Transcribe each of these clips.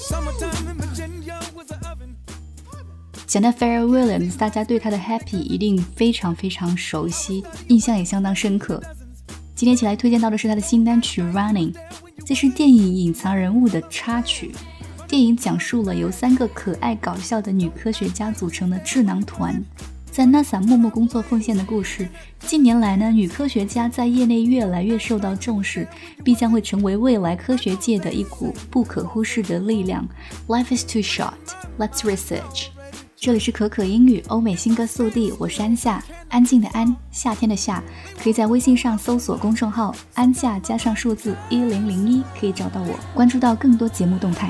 讲到 Pharrell Williams， 大家对他的 Happy 一定非常非常熟悉，印象也相当深刻。今天一起来推荐到的是他的新单曲 Running， 这是电影隐藏人物的插曲。电影讲述了由3个可爱搞笑的女科学家组成的智囊团，在 NASA 默默工作奉献的故事。近年来呢，女科学家在业内越来越受到重视，必将会成为未来科学界的一股不可忽视的力量。 Life is too short, let's research。 这里是可可英语欧美新歌速递，我是安夏，安静的安，夏天的夏。可以在微信上搜索公众号安夏加上数字1001，可以找到我，关注到更多节目动态。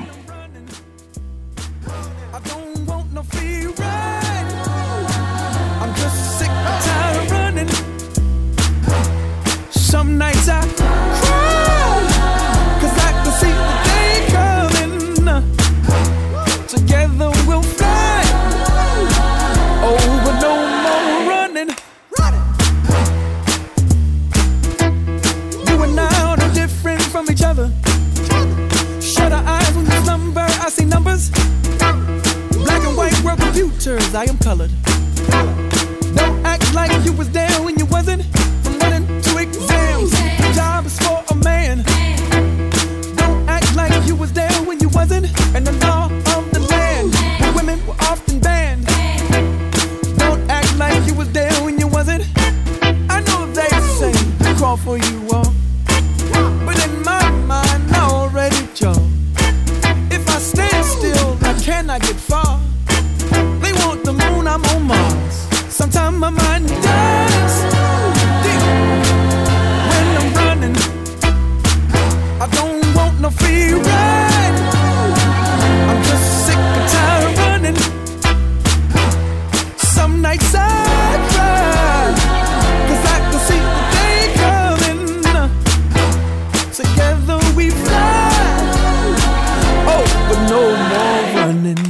Some nights I cry, 'cause I can see the day coming. Together we'll fly. Oh, but no more running. You and I are different from each other. Shut our eyes when you slumber, I see numbers. Black and white world computers, I am colored. Don't act like you was there when you wasn't. From running to exams, the job is for a man. Don't act like you was there when you wasn't. And the law of the land, where women were often banned. Don't act like you was there when you wasn't. I know they say crawl for you all, but in my mind I already chose. If I stand still, I cannot get far. They want the moon, I'm on Mars. Sometimes my mind dies deep when I'm running. I don't want no free ride. I'm just sick and tired of running. Some nights I cry, 'cause I can see the day coming. Together we fly. Oh, but no more running.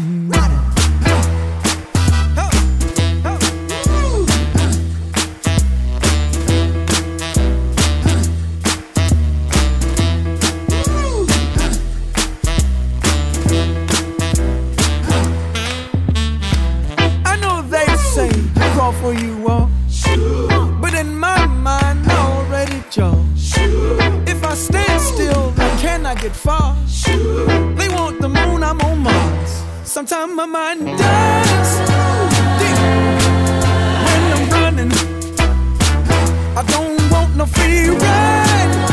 For you all, but in my mind I already chose. If I stand still, I cannot get far. They want the moon, I'm on Mars. Sometimes my mind dies deep when I'm running. I don't want no free ride.